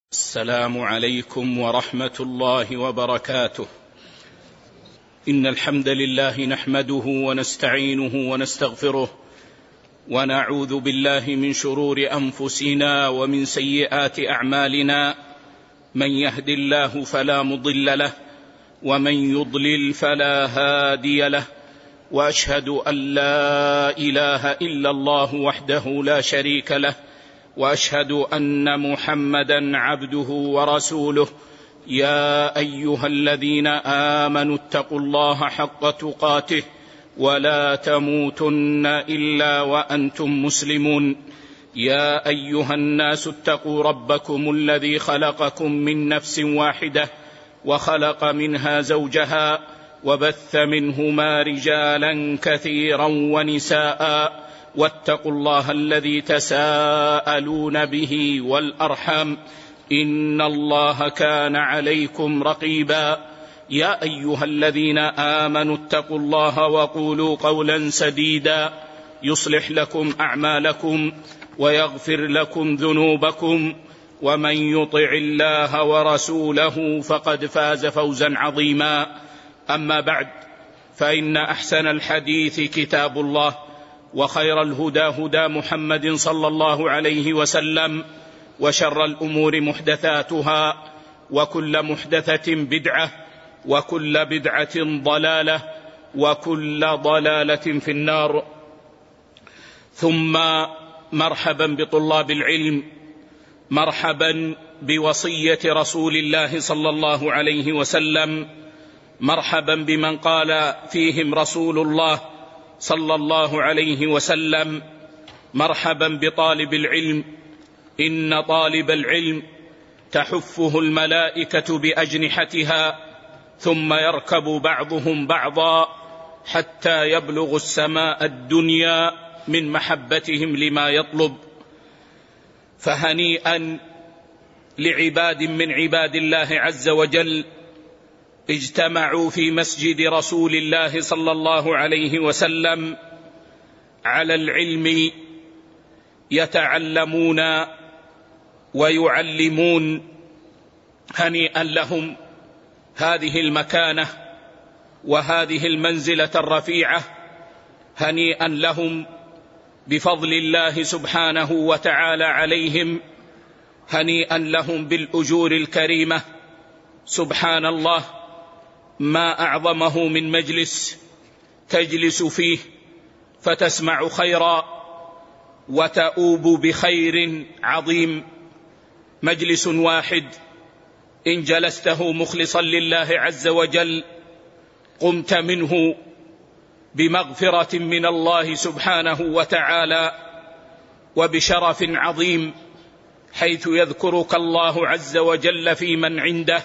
السلام عليكم ورحمة الله وبركاته. إن الحمد لله نحمده ونستعينه ونستغفره ونعوذ بالله من شرور أنفسنا ومن سيئات أعمالنا، من يهد الله فلا مضل له ومن يضلل فلا هادي له، وأشهد أن لا إله إلا الله وحده لا شريك له، وأشهد أن محمدا عبده ورسوله. يا أيها الذين آمنوا اتقوا الله حق تقاته ولا تموتن إلا وأنتم مسلمون. يا أيها الناس اتقوا ربكم الذي خلقكم من نفس واحدة وخلق منها زوجها وبث منهما رجالا كثيرا ونساء، واتقوا الله الذي تساءلون به والأرحام، إن الله كان عليكم رقيبا. يا أيها الذين آمنوا اتقوا الله وقولوا قولا سديدا يصلح لكم أعمالكم ويغفر لكم ذنوبكم، ومن يطع الله ورسوله فقد فاز فوزا عظيما. أما بعد، فإن أحسن الحديث كتاب الله، وخير الهدى هدى محمد صلى الله عليه وسلم، وشر الأمور محدثاتها، وكل محدثة بدعة، وكل بدعة ضلالة، وكل ضلالة في النار. ثم مرحبا بطلاب العلم، مرحبا بوصية رسول الله صلى الله عليه وسلم، مرحبا بمن قال فيهم رسول الله صلى الله عليه وسلم: مرحبا بطالب العلم، إن طالب العلم تحفه الملائكة بأجنحتها، ثم يركب بعضهم بعضا حتى يبلغ السماء الدنيا من محبتهم لما يطلب. فهنيئا لعباد من عباد الله عز وجل اجتمعوا في مسجد رسول الله صلى الله عليه وسلم على العلم، يتعلمون ويعلمون. هنيئا لهم هذه المكانة وهذه المنزلة الرفيعة، هنيئا لهم بفضل الله سبحانه وتعالى عليهم، هنيئا لهم بالأجور الكريمة. سبحان الله، ما أعظمه من مجلس تجلس فيه فتسمع خيرا وتؤوب بخير عظيم. مجلس واحد إن جلسته مخلصا لله عز وجل قمت منه بمغفرة من الله سبحانه وتعالى وبشرف عظيم، حيث يذكرك الله عز وجل في من عنده،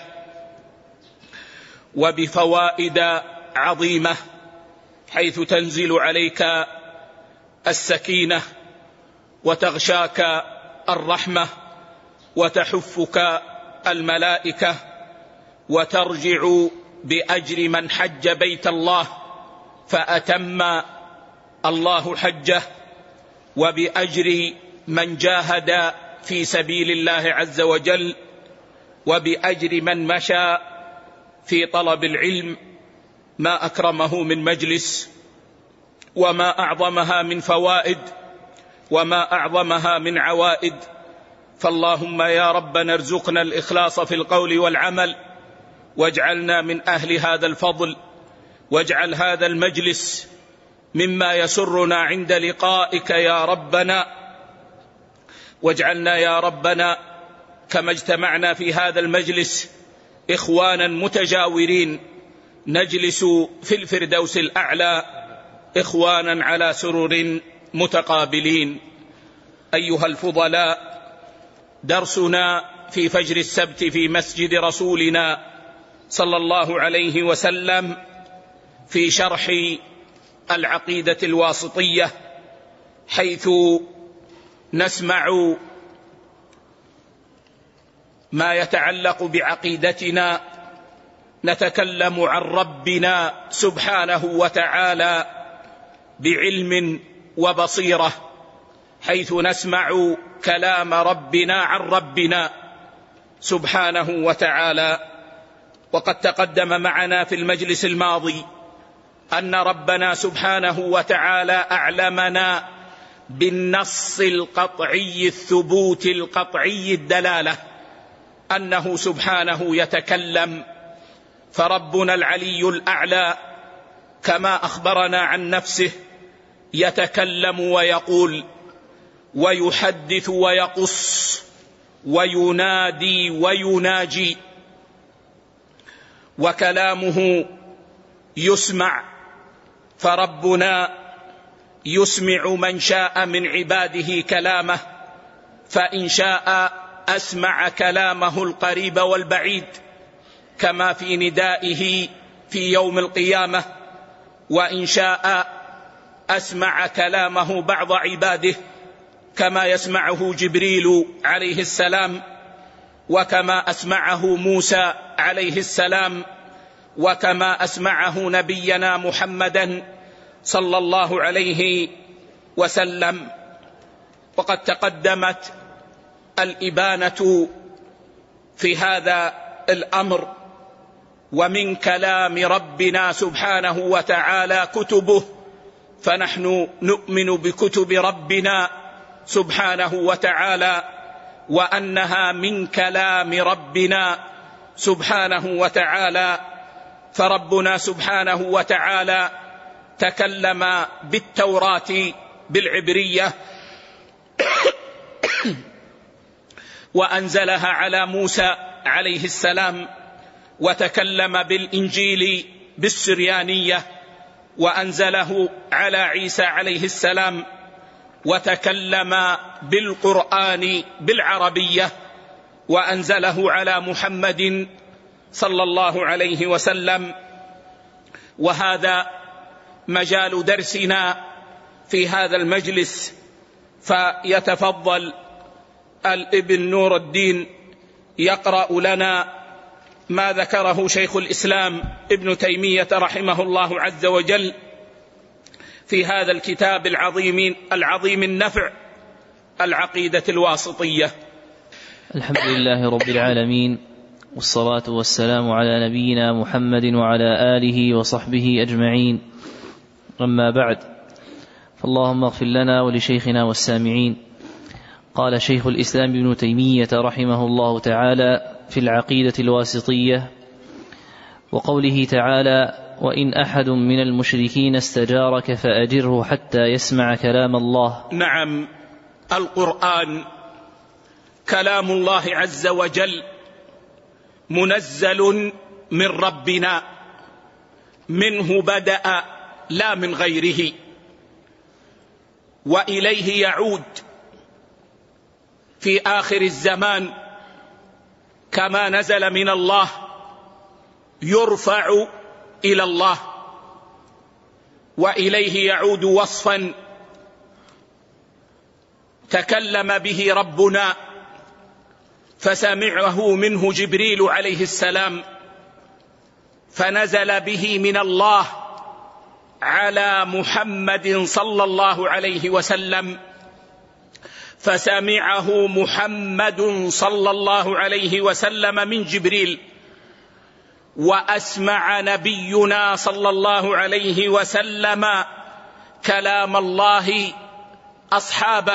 وبفوائد عظيمة، حيث تنزل عليك السكينة وتغشاك الرحمة وتحفك الملائكة، وترجع بأجر من حج بيت الله فأتم الله حجه، وبأجر من جاهد في سبيل الله عز وجل، وبأجر من مشى في طلب العلم. ما أكرمه من مجلس، وما أعظمها من فوائد، وما أعظمها من عوائد. فاللهم يا ربنا ارزقنا الإخلاص في القول والعمل، واجعلنا من أهل هذا الفضل، واجعل هذا المجلس مما يسرنا عند لقائك يا ربنا، واجعلنا يا ربنا كما اجتمعنا في هذا المجلس إخوانا متجاورين نجلس في الفردوس الأعلى، إخوانا على سرر متقابلين. أيها الفضلاء، درسنا في فجر السبت في مسجد رسولنا صلى الله عليه وسلم في شرح العقيدة الواسطية، حيث نسمع ما يتعلق بعقيدتنا، نتكلم عن ربنا سبحانه وتعالى بعلم وبصيرة، حيث نسمع كلام ربنا عن ربنا سبحانه وتعالى. وقد تقدم معنا في المجلس الماضي أن ربنا سبحانه وتعالى أعلمنا بالنص القطعي الثبوت القطعي الدلالة أنه سبحانه يتكلم. فربنا العلي الأعلى كما أخبرنا عن نفسه يتكلم ويقول ويحدث ويقص وينادي ويناجي، وكلامه يسمع. فربنا يسمع من شاء من عباده كلامه، فإن شاء أسمع كلامه القريب والبعيد كما في ندائه في يوم القيامة، وإن شاء أسمع كلامه بعض عباده كما يسمعه جبريل عليه السلام، وكما أسمعه موسى عليه السلام، وكما أسمعه نبينا محمدا صلى الله عليه وسلم. وقد تقدمت الإبانة في هذا الأمر. ومن كلام ربنا سبحانه وتعالى كتبه، فنحن نؤمن بكتب ربنا سبحانه وتعالى وأنها من كلام ربنا سبحانه وتعالى. فربنا سبحانه وتعالى تكلم بالتوراة بالعبرية وأنزلها على موسى عليه السلام، وتكلم بالإنجيل بالسريانية وأنزله على عيسى عليه السلام، وتكلم بالقرآن بالعربية وأنزله على محمد صلى الله عليه وسلم. وهذا مجال درسنا في هذا المجلس، فيتفضل الابن نور الدين يقرأ لنا ما ذكره شيخ الإسلام ابن تيمية رحمه الله عز وجل في هذا الكتاب العظيم النفع، العقيدة الواسطية. الحمد لله رب العالمين، والصلاة والسلام على نبينا محمد وعلى آله وصحبه أجمعين. أما بعد، فاللهم اغفر لنا ولشيخنا والسامعين. قال شيخ الإسلام ابن تيمية رحمه الله تعالى في العقيدة الواسطية وقوله تعالى: وإن أحد من المشركين استجارك فأجره حتى يسمع كلام الله. نعم، القرآن كلام الله عز وجل منزل من ربنا، منه بدأ لا من غيره، وإليه يعود في آخر الزمان كما نزل من الله يرفع إلى الله، وإليه يعود وصفا تكلم به ربنا فسمعه منه جبريل عليه السلام، فنزل به من الله على محمد صلى الله عليه وسلم، فسمعه محمد صلى الله عليه وسلم من جبريل، وأسمع نبينا صلى الله عليه وسلم كلام الله أصحابه،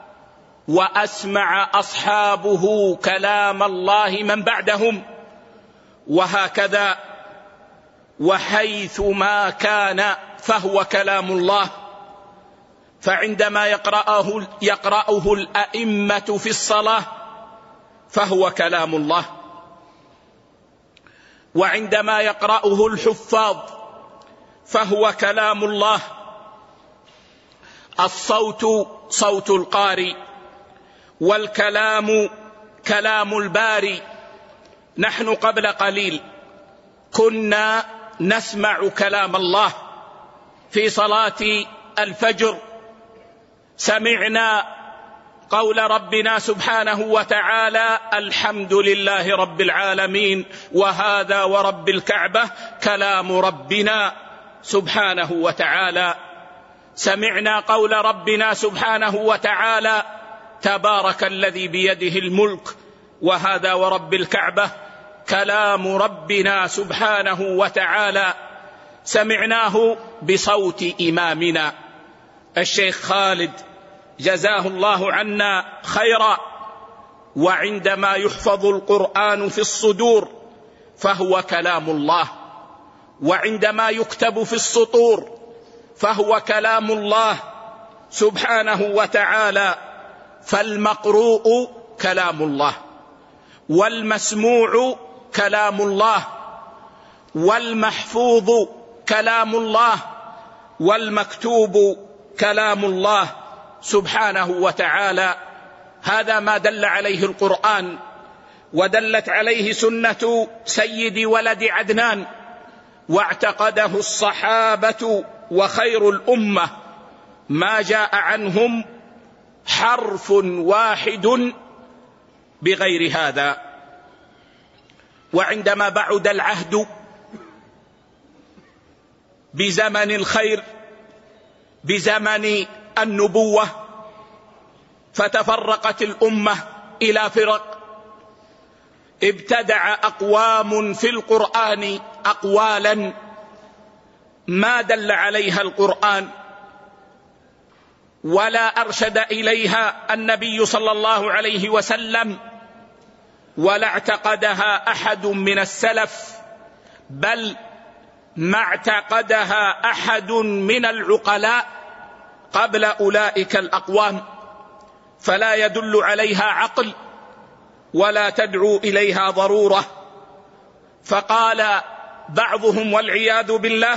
وأسمع أصحابه كلام الله من بعدهم، وهكذا. وحيث ما كان فهو كلام الله. فعندما يقرأه الأئمة في الصلاة فهو كلام الله، وعندما يقرأه الحفاظ فهو كلام الله. الصوت صوت القارئ، والكلام كلام الباري. نحن قبل قليل كنا نسمع كلام الله في صلاة الفجر، سمعنا قول ربنا سبحانه وتعالى: الحمد لله رب العالمين وهذا ورب الكعبة كلام ربنا سبحانه وتعالى. سمعنا قول ربنا سبحانه وتعالى: تبارك الذي بيده الملك وهذا ورب الكعبة كلام ربنا سبحانه وتعالى، سمعناه بصوت إمامنا الشيخ خالد جزاه الله عنا خيرا. وعندما يحفظ القرآن في الصدور فهو كلام الله، وعندما يكتب في السطور فهو كلام الله سبحانه وتعالى. فالمقروء كلام الله، والمسموع كلام الله، والمحفوظ كلام الله، والمكتوب كلام الله سبحانه وتعالى. هذا ما دل عليه القرآن، ودلت عليه سنة سيد ولد عدنان، واعتقده الصحابة وخير الأمة، ما جاء عنهم حرف واحد بغير هذا. وعندما بعد العهد بزمن الخير، بزمن النبوة، فتفرقت الأمة إلى فرق، ابتدع أقوام في القرآن أقوالا ما دل عليها القرآن ولا أرشد إليها النبي صلى الله عليه وسلم، ولا اعتقدها أحد من السلف، بل ما اعتقدها أحد من العقلاء قبل أولئك الأقوام، فلا يدل عليها عقل ولا تدعو إليها ضرورة. فقال بعضهم والعياذ بالله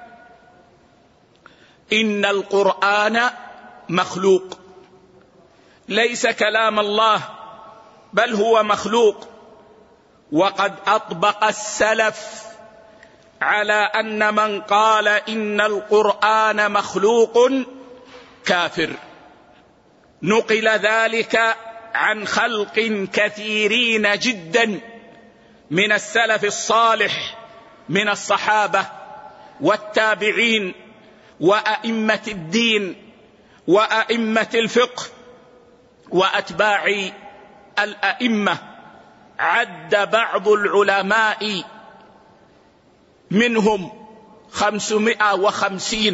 إن القرآن مخلوق، ليس كلام الله بل هو مخلوق. وقد أطبق السلف على أن من قال إن القرآن مخلوق كافر. نقل ذلك عن خلق كثيرين جدا من السلف الصالح من الصحابة والتابعين وأئمة الدين وأئمة الفقه وأتباع الأئمة. عد بعض العلماء منهم 550،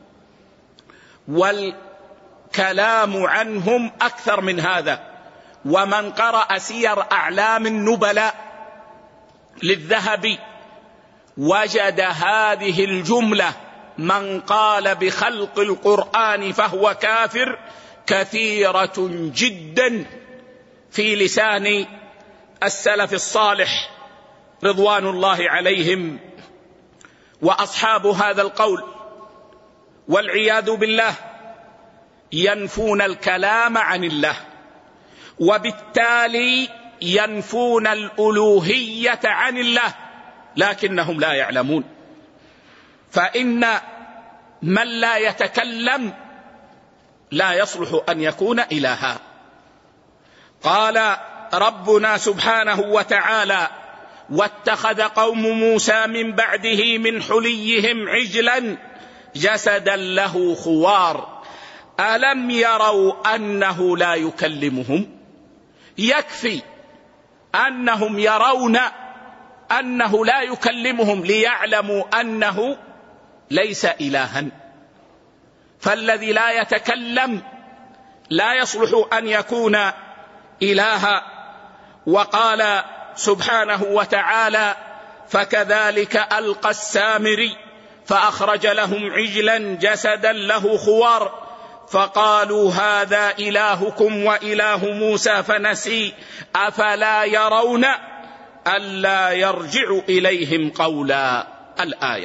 والكلام عنهم أكثر من هذا. ومن قرأ سير أعلام النبلاء للذهبي وجد هذه الجملة: من قال بخلق القرآن فهو كافر، كثيرة جدا في لسان السلف الصالح رضوان الله عليهم. وأصحاب هذا القول والعياذ بالله ينفون الكلام عن الله، وبالتالي ينفون الألوهية عن الله، لكنهم لا يعلمون. فإن من لا يتكلم لا يصلح أن يكون إلها. قال ربنا سبحانه وتعالى: واتخذ قوم موسى من بعده من حليهم عجلا جسدا له خوار ألم يروا أنه لا يكلمهم. يكفي أنهم يرون أنه لا يكلمهم ليعلموا أنه ليس إلها. فالذي لا يتكلم لا يصلح أن يكون إلها. وقال سبحانه وتعالى: فكذلك ألقى السامري فأخرج لهم عجلا جسدا له خوار فقالوا هذا إلهكم وإله موسى فنسي أفلا يرون ألا يرجع إليهم قولا. الآية.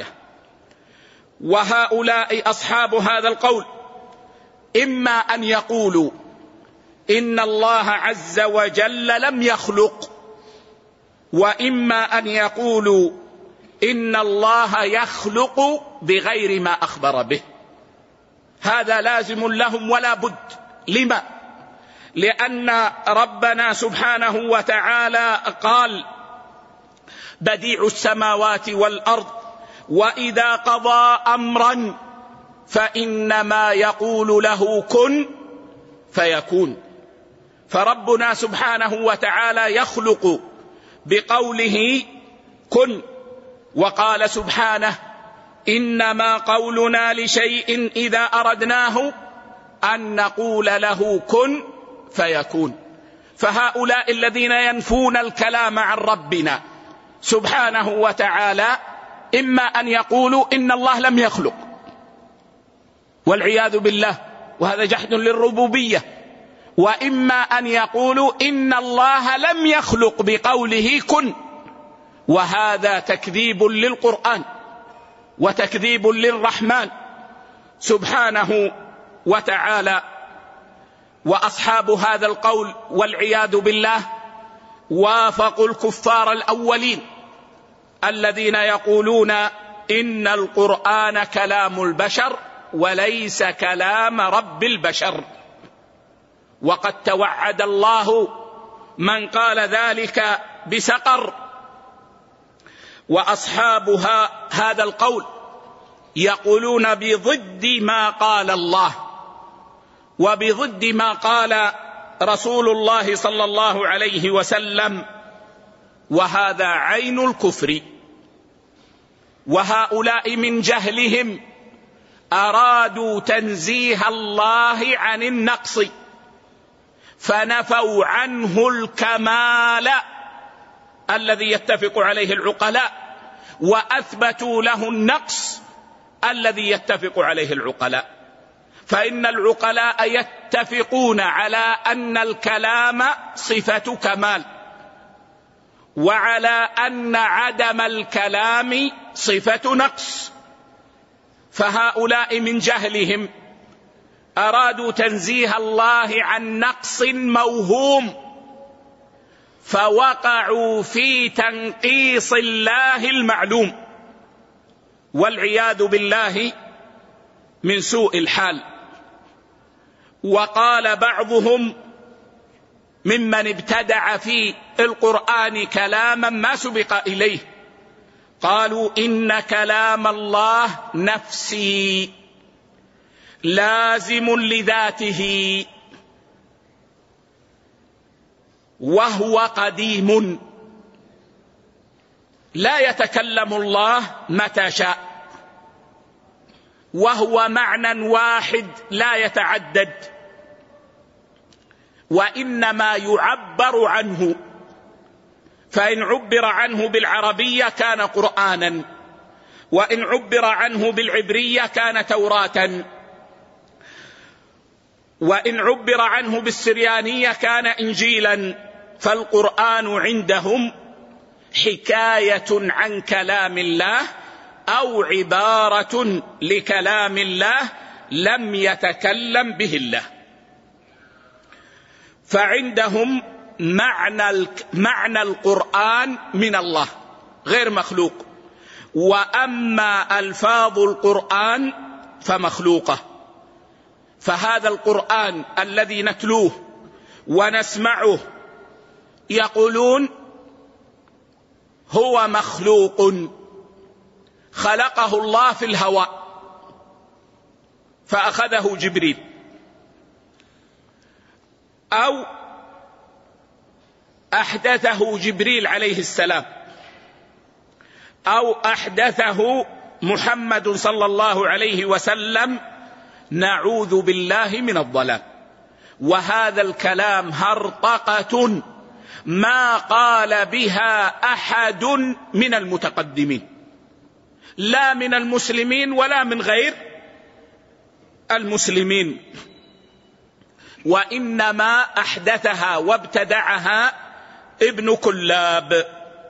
وهؤلاء أصحاب هذا القول إما أن يقولوا إن الله عز وجل لم يخلق، وإما أن يقولوا إن الله يخلق بغير ما أخبر به. هذا لازم لهم ولا بد. لما؟ لأن ربنا سبحانه وتعالى قال: بديع السماوات والأرض وإذا قضى أمرا فإنما يقول له كن فيكون. فربنا سبحانه وتعالى يخلق بقوله كن، وقال سبحانه إنما قولنا لشيء إذا أردناه أن نقول له كن فيكون. فهؤلاء الذين ينفون الكلام عن ربنا سبحانه وتعالى إما أن يقولوا إن الله لم يخلق والعياذ بالله، وهذا جحد للربوبية، وإما أن يقولوا إن الله لم يخلق بقوله كن، وهذا تكذيب للقرآن وتكذيب للرحمن سبحانه وتعالى. وأصحاب هذا القول والعياذ بالله وافقوا الكفار الأولين الذين يقولون إن القرآن كلام البشر وليس كلام رب البشر، وقد توعد الله من قال ذلك بسقر. وأصحابها هذا القول يقولون بضد ما قال الله وبضد ما قال رسول الله صلى الله عليه وسلم، وهذا عين الكفر. وهؤلاء من جهلهم أرادوا تنزيه الله عن النقص، فنفوا عنه الكمال الذي يتفق عليه العقلاء، وأثبتوا له النقص الذي يتفق عليه العقلاء. فإن العقلاء يتفقون على أن الكلام صفة كمال، وعلى أن عدم الكلام صفة نقص. فهؤلاء من جهلهم أرادوا تنزيه الله عن نقص موهوم، فوقعوا في تنقيص الله المعلوم والعياذ بالله من سوء الحال. وقال بعضهم ممن ابتدع في القرآن كلاما ما سبق إليه، قالوا إن كلام الله نفسي لازم لذاته وهو قديم لا يتكلم الله متى شاء، وهو معنى واحد لا يتعدد، وإنما يعبر عنه، فإن عبر عنه بالعربية كان قرآنا، وإن عبر عنه بالعبرية كان توراة، وإن عبر عنه بالسريانية كان إنجيلا. فالقرآن عندهم حكاية عن كلام الله أو عبارة لكلام الله لم يتكلم به الله. فعندهم معنى القرآن من الله غير مخلوق، وأما ألفاظ القرآن فمخلوقة. فهذا القرآن الذي نتلوه ونسمعه يقولون هو مخلوق خلقه الله في الهواء فأخذه جبريل، أو أحدثه جبريل عليه السلام، أو أحدثه محمد صلى الله عليه وسلم. نعوذ بالله من الضلال. وهذا الكلام هرطقة ما قال بها أحد من المتقدمين، لا من المسلمين ولا من غير المسلمين، وإنما أحدثها وابتدعها ابن كلاب.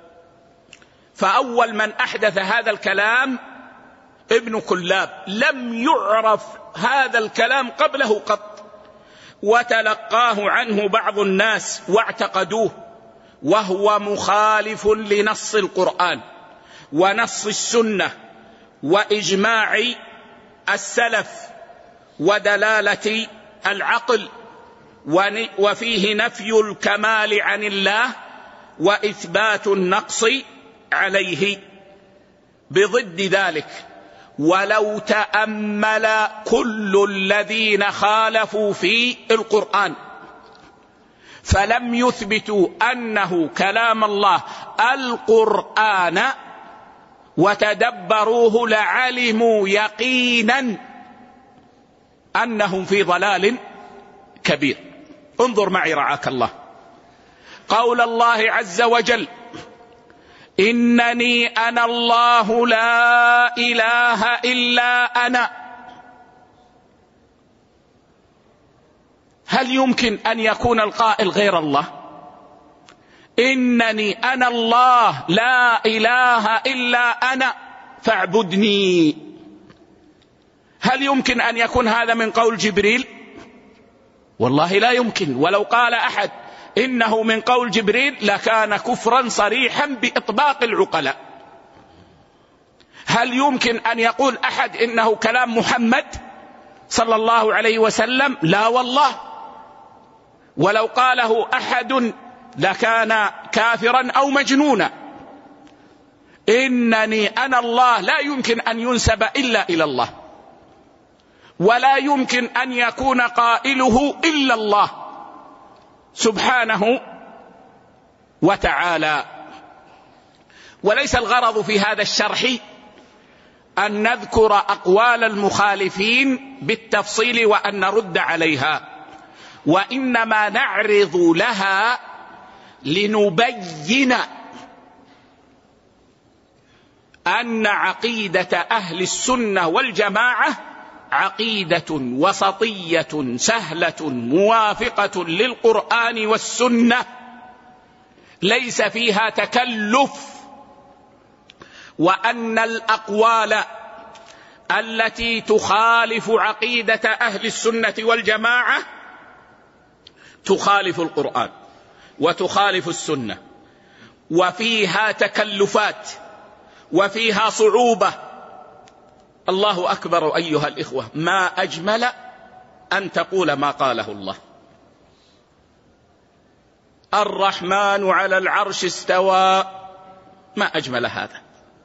فأول من أحدث هذا الكلام ابن كلاب، لم يعرف هذا الكلام قبله قط، وتلقاه عنه بعض الناس واعتقدوه، وهو مخالف لنص القرآن ونص السنة وإجماع السلف ودلالة العقل، وفيه نفي الكمال عن الله وإثبات النقص عليه. بضد ذلك ولو تأمل كل الذين خالفوا في القرآن فلم يثبتوا أنه كلام الله القرآن وتدبروه لعلموا يقينا أنهم في ضلال كبير. انظر معي رعاك الله قول الله عز وجل: إنني أنا الله لا إله إلا أنا. هل يمكن أن يكون القائل غير الله؟ إنني أنا الله لا إله إلا أنا فاعبدني. هل يمكن أن يكون هذا من قول جبريل؟ والله لا يمكن. ولو قال أحد إنه من قول جبريل لكان كفرا صريحا بإطباق العقلاء. هل يمكن أن يقول أحد إنه كلام محمد صلى الله عليه وسلم؟ لا والله. ولو قاله أحد لكان كافرا أو مجنونا. إنني أنا الله لا يمكن أن ينسب إلا إلى الله، ولا يمكن أن يكون قائله إلا الله سبحانه وتعالى. وليس الغرض في هذا الشرح أن نذكر أقوال المخالفين بالتفصيل وأن نرد عليها، وإنما نعرض لها لنبين أن عقيدة أهل السنة والجماعة عقيدة وسطية سهلة موافقة للقرآن والسنة، ليس فيها تكلف، وأن الأقوال التي تخالف عقيدة أهل السنة والجماعة تخالف القرآن وتخالف السنة، وفيها تكلفات وفيها صعوبة. الله أكبر أيها الإخوة، ما أجمل أن تقول ما قاله الله: الرحمن على العرش استوى. ما أجمل هذا.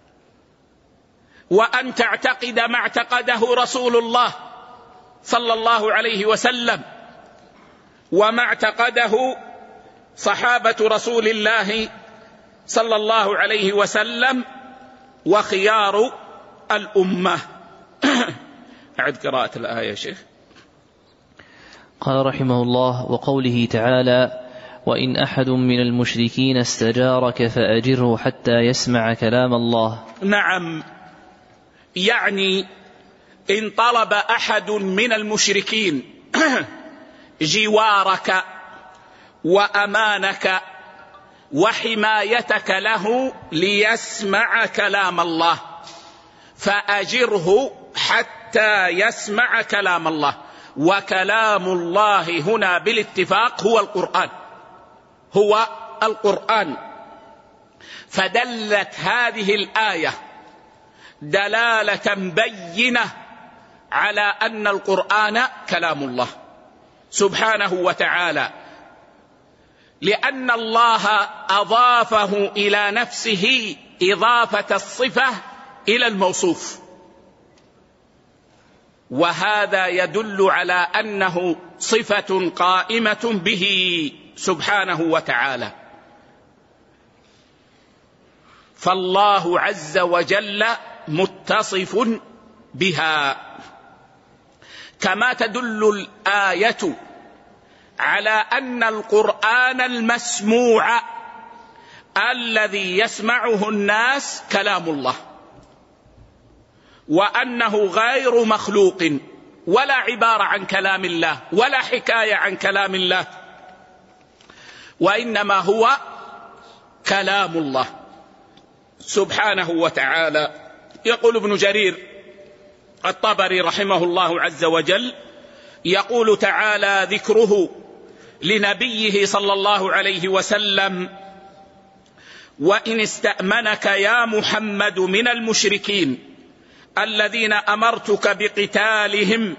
وأن تعتقد ما اعتقده رسول الله صلى الله عليه وسلم وما اعتقده صحابة رسول الله صلى الله عليه وسلم وخيار الأمة. أعد قراءة الآية يا شيخ. قال رحمه الله: وقوله تعالى: وإن أحد من المشركين استجارك فأجره حتى يسمع كلام الله. نعم، يعني إن طلب أحد من المشركين جوارك وأمانك وحمايتك له ليسمع كلام الله فأجره حتى يسمع كلام الله. وكلام الله هنا بالاتفاق هو القرآن، هو القرآن. فدلت هذه الآية دلالة بينة على أن القرآن كلام الله سبحانه وتعالى، لأن الله أضافه إلى نفسه إضافة الصفة إلى الموصوف، وهذا يدل على أنه صفة قائمة به سبحانه وتعالى. فالله عز وجل متصف بها، كما تدل الآية على أن القرآن المسموع الذي يسمعه الناس كلام الله، وأنه غير مخلوق ولا عبارة عن كلام الله ولا حكاية عن كلام الله، وإنما هو كلام الله سبحانه وتعالى. يقول ابن جرير الطبري رحمه الله عز وجل، يقول تعالى ذكره لنبيه صلى الله عليه وسلم: وإن استأمنك يا محمد من المشركين الذين أمرتك بقتالهم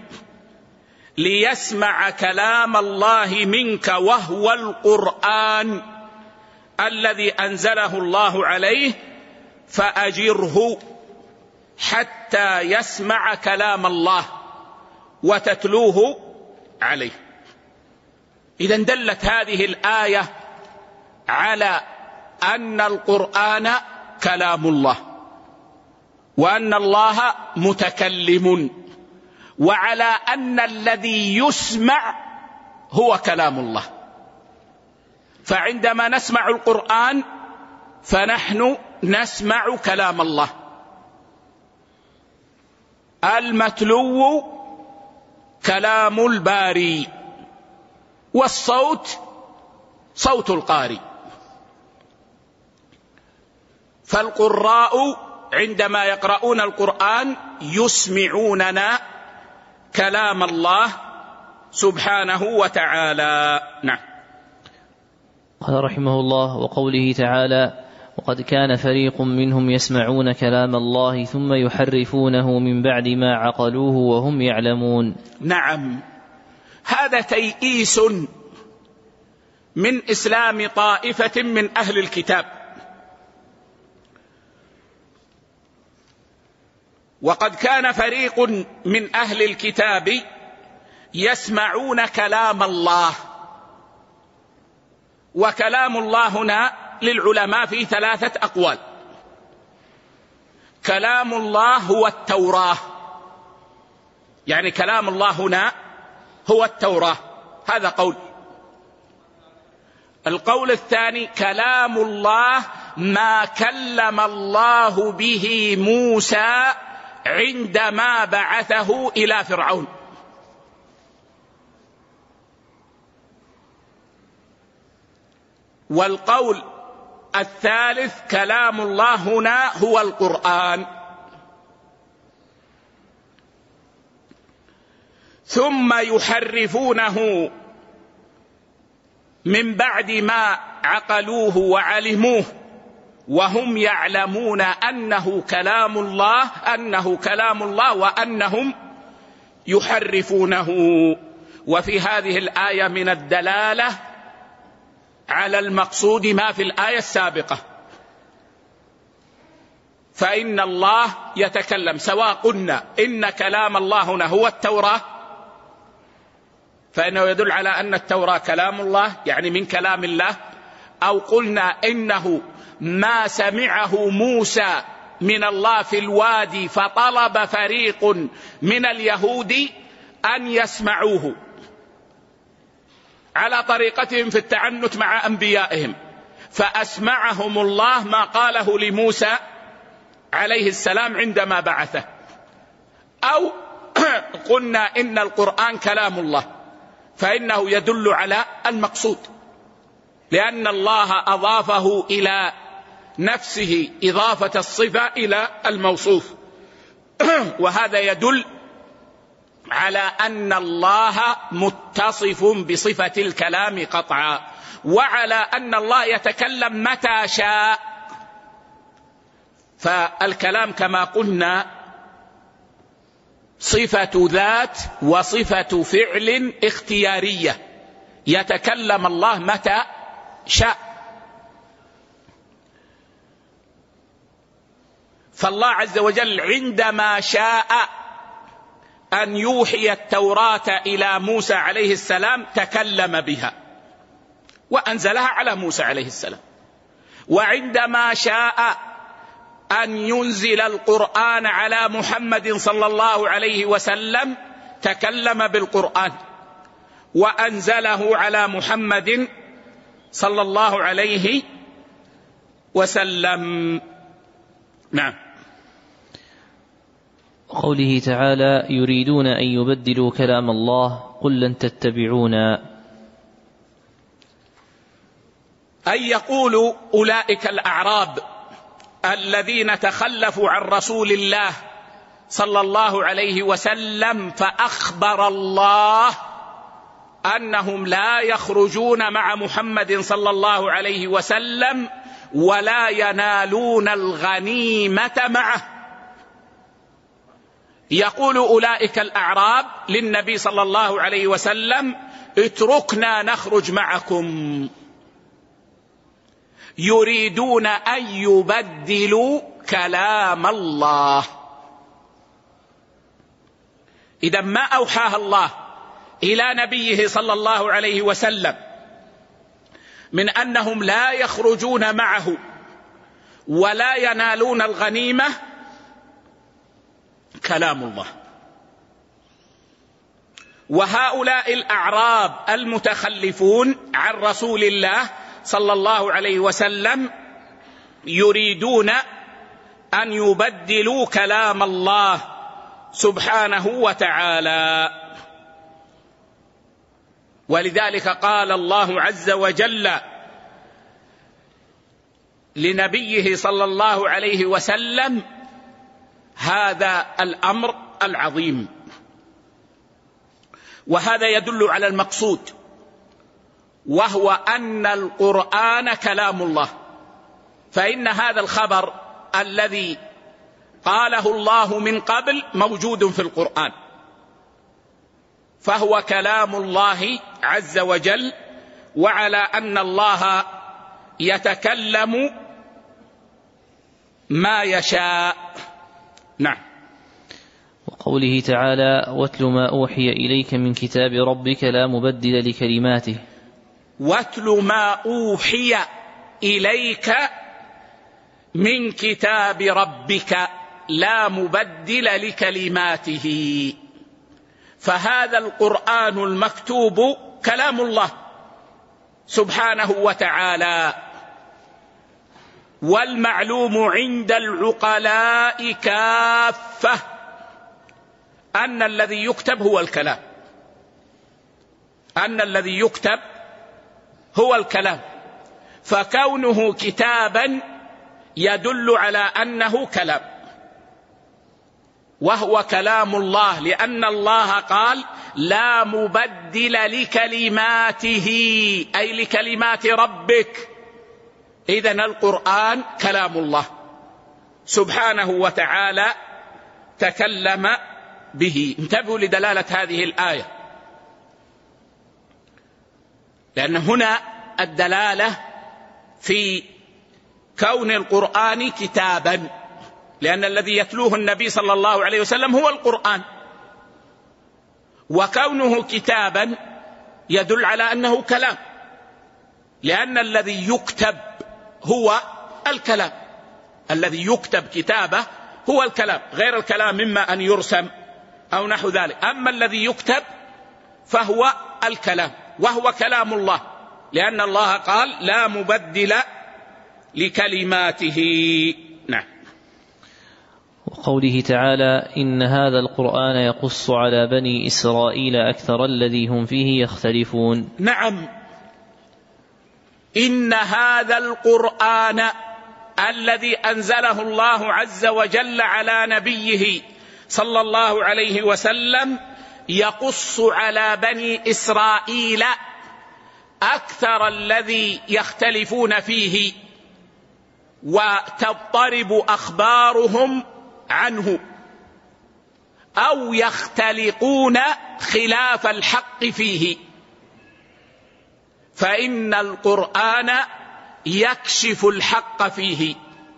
ليسمع كلام الله منك وهو القرآن الذي أنزله الله عليه فأجره حتى يسمع كلام الله وتتلوه عليه. إذن دلت هذه الآية على أن القرآن كلام الله، وأن الله متكلم، وعلى أن الذي يسمع هو كلام الله. فعندما نسمع القرآن فنحن نسمع كلام الله. المتلو كلام الباري، والصوت صوت القارئ. فالقراء عندما يقرؤون القرآن يسمعوننا كلام الله سبحانه وتعالى. نعم. قال رحمه الله: وقوله تعالى: وقد كان فريق منهم يسمعون كلام الله ثم يحرفونه من بعد ما عقلوه وهم يعلمون. نعم، هذا تيئيس من إسلام طائفة من أهل الكتاب. وقد كان فريق من أهل الكتاب يسمعون كلام الله. وكلام الله هنا للعلماء في 3 أقوال. كلام الله هو التوراة، يعني كلام الله هنا هو التوراة، هذا قول. القول الثاني: كلام الله ما كلم الله به موسى عندما بعثه إلى فرعون. والقول الثالث: كلام الله هنا هو القرآن. ثم يحرفونه من بعد ما عقلوه وعلموه وهم يعلمون أنه كلام الله وأنهم يحرفونه. وفي هذه الآية من الدلالة على المقصود ما في الآية السابقة. فإن الله يتكلم، سواء قلنا إن كلام الله هنا هو التوراة فإنه يدل على أن التوراة كلام الله، يعني من كلام الله، أو قلنا إنه ما سمعه موسى من الله في الوادي فطلب فريق من اليهود أن يسمعوه على طريقتهم في التعنت مع أنبيائهم، فأسمعهم الله ما قاله لموسى عليه السلام عندما بعثه. أو قلنا إن القرآن كلام الله، فإنه يدل على المقصود، لأن الله أضافه إلى نفسه إضافة الصفة إلى الموصوف، وهذا يدل على أن الله متصف بصفة الكلام قطعا، وعلى أن الله يتكلم متى شاء. فالكلام كما قلنا صفة ذات وصفة فعل اختيارية، يتكلم الله متى شاء. فالله عز وجل عندما شاء أن يوحي التوراة إلى موسى عليه السلام تكلم بها وأنزلها على موسى عليه السلام، وعندما شاء أن ينزل القرآن على محمد صلى الله عليه وسلم تكلم بالقرآن وأنزله على محمد صلى الله عليه وسلم. نعم. قوله تعالى: يريدون أن يبدلوا كلام الله قل لن تتبعونا، أن يقول أولئك الأعراب الذين تخلفوا عن رسول الله صلى الله عليه وسلم، فأخبر الله أنهم لا يخرجون مع محمد صلى الله عليه وسلم ولا ينالون الغنيمة معه. يقول أولئك الأعراب للنبي صلى الله عليه وسلم: اتركنا نخرج معكم. يريدون أن يبدلوا كلام الله. إذا ما أوحاها الله إلى نبيه صلى الله عليه وسلم من أنهم لا يخرجون معه ولا ينالون الغنيمة كلام الله. وهؤلاء الأعراب المتخلفون عن رسول الله صلى الله عليه وسلم يريدون أن يبدلوا كلام الله سبحانه وتعالى. ولذلك قال الله عز وجل لنبيه صلى الله عليه وسلم هذا الأمر العظيم. وهذا يدل على المقصود، وهو أن القرآن كلام الله. فإن هذا الخبر الذي قاله الله من قبل موجود في القرآن، فهو كلام الله عز وجل، وعلى أن الله يتكلم ما يشاء. نعم. وقوله تعالى واتل ما أوحي إليك من كتاب ربك لا مبدل لكلماته. واتل ما أوحي إليك من كتاب ربك لا مبدل لكلماته. فهذا القرآن المكتوب كلام الله سبحانه وتعالى. والمعلوم عند العقلاء كافة أن الذي يكتب هو الكلام، أن الذي يكتب هو الكلام. فكونه كتابا يدل على أنه كلام، وهو كلام الله، لأن الله قال لا مبدل لكلماته، أي لكلمات ربك. إذن القرآن كلام الله سبحانه وتعالى تكلم به. انتبهوا لدلالة هذه الآية، لأن هنا الدلالة في كون القرآن كتابا، لأن الذي يتلوه النبي صلى الله عليه وسلم هو القرآن، وكونه كتابا يدل على أنه كلام، لأن الذي يكتب هو الكلام. الذي يكتب كتابه هو الكلام، غير الكلام مما أن يرسم أو نحو ذلك. أما الذي يكتب فهو الكلام، وهو كلام الله، لأن الله قال لا مبدل لكلماته. نعم. وقوله تعالى إن هذا القرآن يقص على بني إسرائيل أكثر الذي هم فيه يختلفون. نعم، إن هذا القرآن الذي أنزله الله عز وجل على نبيه صلى الله عليه وسلم يقص على بني إسرائيل أكثر الذي يختلفون فيه، وتضطرب أخبارهم عنه، أو يختلقون خلاف الحق فيه. فإن القرآن يكشف الحق فيه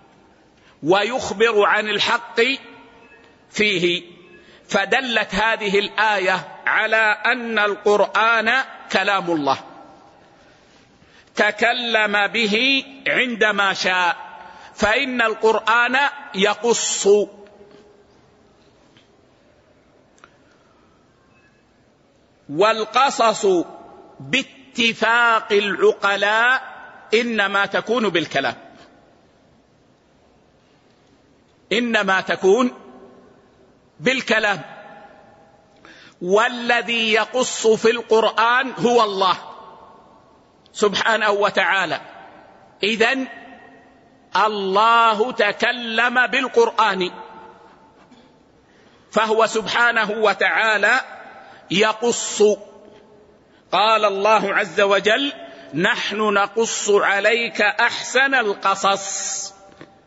ويخبر عن الحق فيه. فدلت هذه الآية على أن القرآن كلام الله تكلم به عندما شاء. فإن القرآن يقص، والقصص باتفاق العقلاء إنما تكون بالكلام، إنما تكون بالكلام. والذي يقص في القرآن هو الله سبحانه وتعالى. إذن الله تكلم بالقرآن، فهو سبحانه وتعالى يقص. قال الله عز وجل نحن نقص عليك أحسن القصص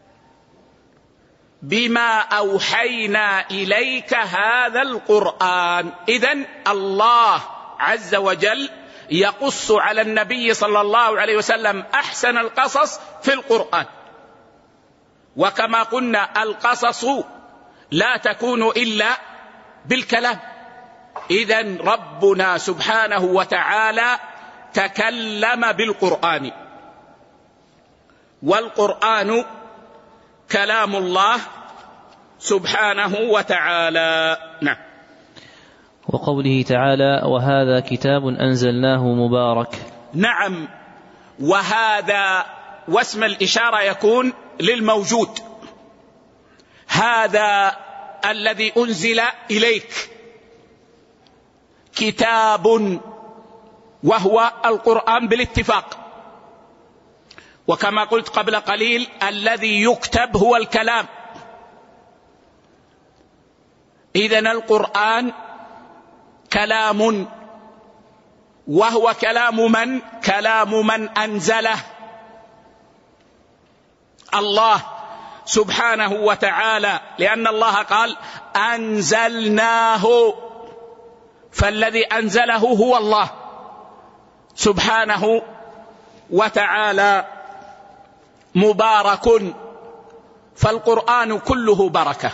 بما أوحينا إليك هذا القرآن. إذن الله عز وجل يقص على النبي صلى الله عليه وسلم أحسن القصص في القرآن. وكما قلنا القصص لا تكون إلا بالكلام، إذن ربنا سبحانه وتعالى تكلم بالقرآن، والقرآن كلام الله سبحانه وتعالى. نعم. وقوله تعالى: وهذا كتاب أنزلناه مبارك. نعم، وهذا واسم الإشارة يكون للموجود، هذا الذي أنزل إليك كتاب، وهو القرآن بالاتفاق. وكما قلت قبل قليل الذي يكتب هو الكلام. إذن القرآن كلام، وهو كلام من؟ كلام من أنزله، الله سبحانه وتعالى، لأن الله قال أنزلناه، فالذي أنزله هو الله سبحانه وتعالى. مبارك، فالقرآن كله بركة،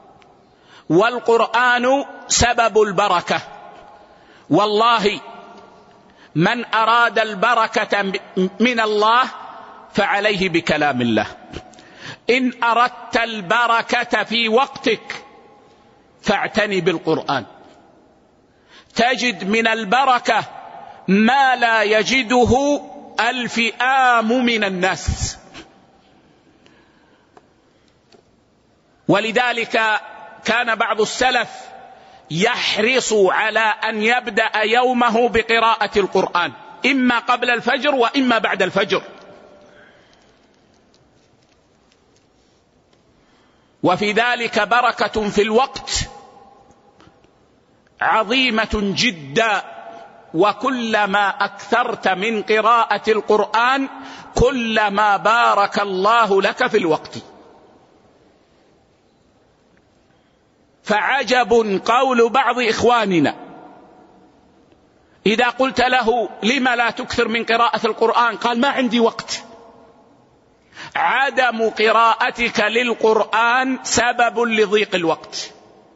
والقرآن سبب البركة. والله من أراد البركة من الله فعليه بكلام الله. إن أردت البركة في وقتك فاعتني بالقرآن، تجد من البركة ما لا يجده الفئام من الناس. ولذلك كان بعض السلف يحرص على أن يبدأ يومه بقراءة القرآن، إما قبل الفجر وإما بعد الفجر. وفي ذلك بركة في الوقت عظيمة جدا، وكلما أكثرت من قراءة القرآن كلما بارك الله لك في الوقت. فعجب قول بعض إخواننا إذا قلت له لم لا تكثر من قراءة القرآن؟ قال ما عندي وقت. عدم قراءتك للقرآن سبب لضيق الوقت،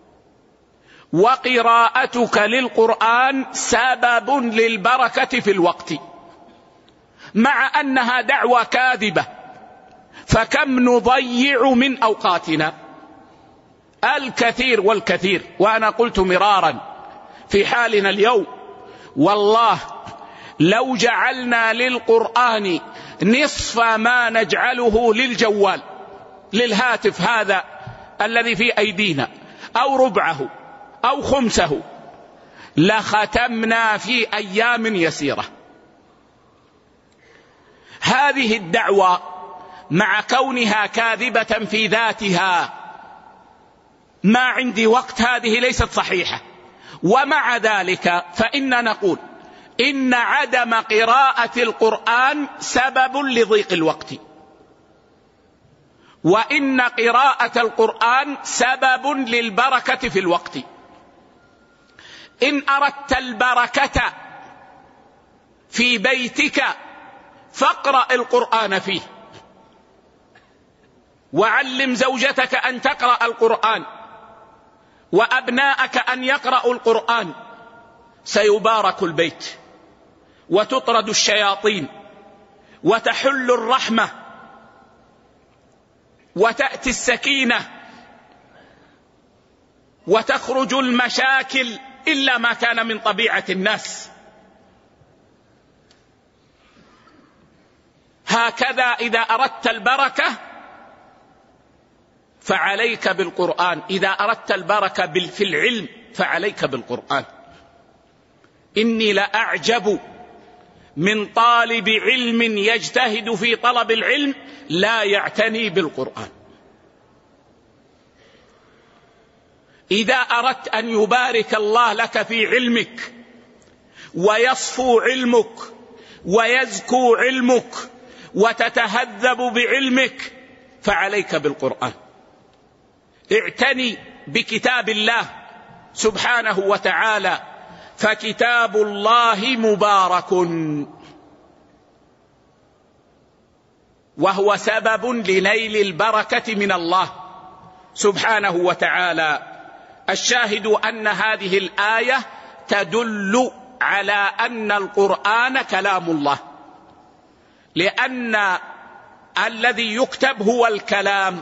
وقراءتك للقرآن سبب للبركة في الوقت، مع أنها دعوة كاذبة. فكم نضيع من أوقاتنا الكثير والكثير. وأنا قلت مرارا في حالنا اليوم، والله لو جعلنا للقرآن نصف ما نجعله للجوال، للهاتف هذا الذي في أيدينا، أو ربعه أو خمسه، لختمنا في أيام يسيرة. هذه الدعوة مع كونها كاذبة في ذاتها، ما عندي وقت، هذه ليست صحيحة. ومع ذلك فإن نقول إن عدم قراءة القرآن سبب لضيق الوقت، وإن قراءة القرآن سبب للبركة في الوقت. إن أردت البركة في بيتك فاقرأ القرآن فيه، وعلم زوجتك أن تقرأ القرآن، وأبناءك أن يقرأوا القرآن، سيبارك البيت، وتطرد الشياطين، وتحل الرحمة، وتأتي السكينة، وتخرج المشاكل إلا ما كان من طبيعة الناس. هكذا إذا أردت البركة فعليك بالقرآن، إذا أردت البركة في العلم فعليك بالقرآن. إني لأعجب من طالب علم يجتهد في طلب العلم لا يعتني بالقرآن. إذا أردت أن يبارك الله لك في علمك ويصفو علمك ويزكو علمك وتتهذب بعلمك فعليك بالقرآن. اعتني بكتاب الله سبحانه وتعالى، فكتاب الله مبارك، وهو سبب لنيل البركة من الله سبحانه وتعالى. الشاهد أن هذه الآية تدل على أن القرآن كلام الله، لأن الذي يكتب هو الكلام،